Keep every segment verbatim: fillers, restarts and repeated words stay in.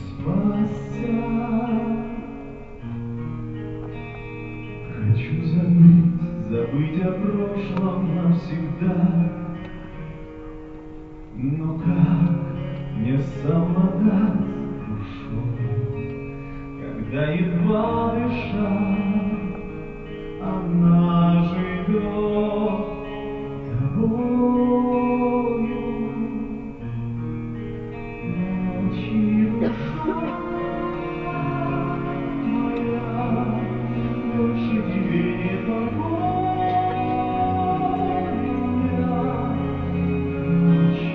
спасся. Хочу забыть, забыть о прошлом навсегда. Но как не совладать с душой, когда едва дыша, она живет тобою? Молчи, душа моя, больше тебе не покоя. Молчи,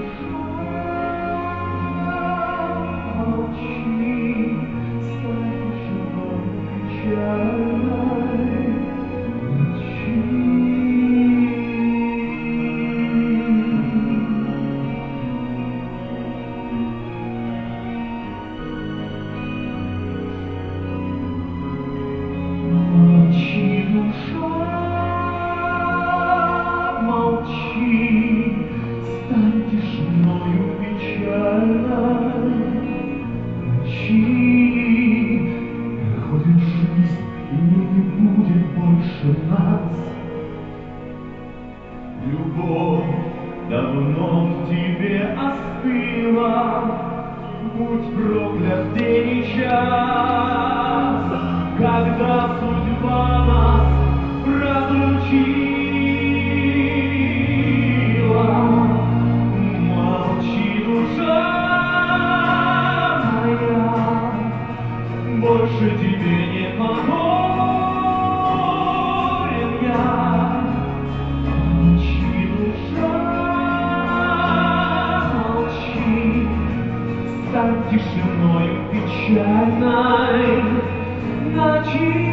душа, молчи, стань живой, печальной. Молчи, душа, молчи, стань тишиною печальной. Молчи, проходит жизнь, и не будет больше нас. Любовь давно в тебе остыла, будь проклят день и час, когда судьба нас разлучила. Молчи, душа моя, больше тебе не покоен я. Молчи, душа, молчи, стань тишиною печальной ночи.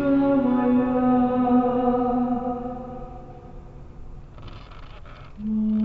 Mm.